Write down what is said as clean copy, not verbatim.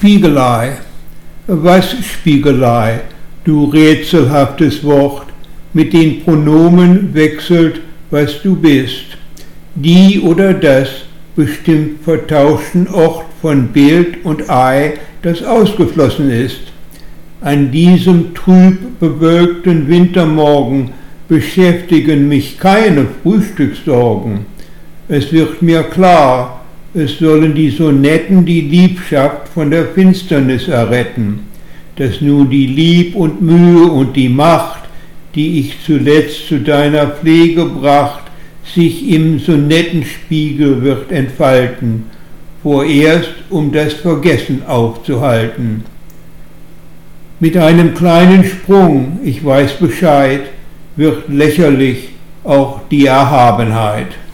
Spiegelei. Was Spiegelei, du rätselhaftes Wort, mit den Pronomen wechselt, was du bist. Die oder das bestimmt vertauschten Ort von Bild und Ei, das ausgeflossen ist. An diesem trüb bewölkten Wintermorgen beschäftigen mich keine Frühstückssorgen. Es wird mir klar, es sollen die Sonetten die Liebschaft von der Finsternis erretten, dass nun die Lieb und Mühe und die Macht, die ich zuletzt zu deiner Pflege bracht, sich im Sonettenspiegel wird entfalten, vorerst um das Vergessen aufzuhalten. Mit einem kleinen Sprung, ich weiß Bescheid, wird lächerlich auch die Erhabenheit.